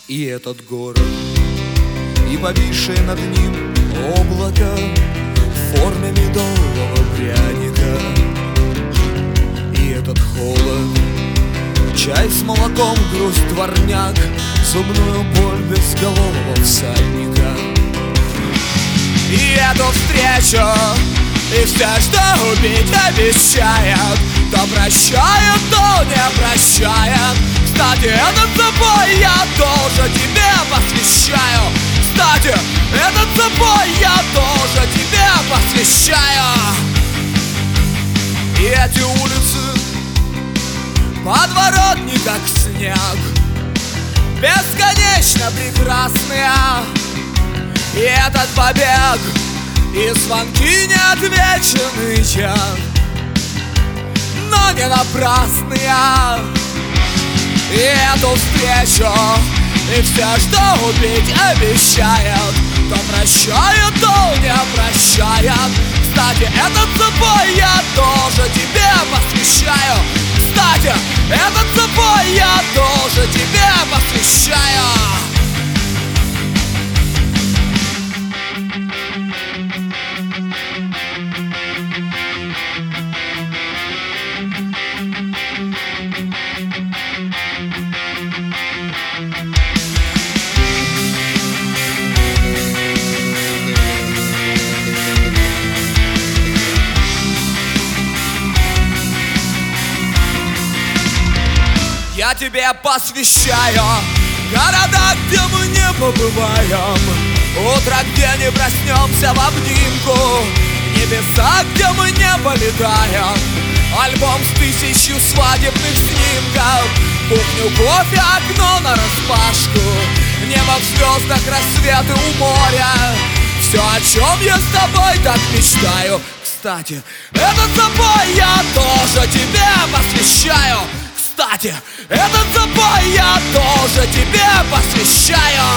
И этот город, и повисшее над ним облако в форме медового пряника. И этот холод, чай с молоком, грусть, дворняк, зубную боль безголового всадника. И эту встречу, и все, что убить обещает, то прощает, то не прощает. Кстати, этот собой я тоже тебе посвящаю. Кстати, этот собой я тоже тебе посвящаю. И эти улицы, подворотни, как снег, бесконечно прекрасные. И этот побег, и звонки неотвеченные, но не напрасные. И эту встречу, и все, что убить обещает, то прощает, то не прощает. Кстати, этот собой я тоже тебе посвящаю. Кстати, этот собой я тоже тебе посвящаю. Я тебе посвящаю города, где мы не побываем, утро, где не проснемся в обнимку, небеса, где мы не полетаем, альбом с 1000 свадебных снимков, кухню, кофе, окно нараспашку, небо в звездах, рассветы у моря. Все, о чем я с тобой так мечтаю. Кстати, этот собой я тоже тебе посвящаю. Кстати, этот собой я тоже тебе посвящаю.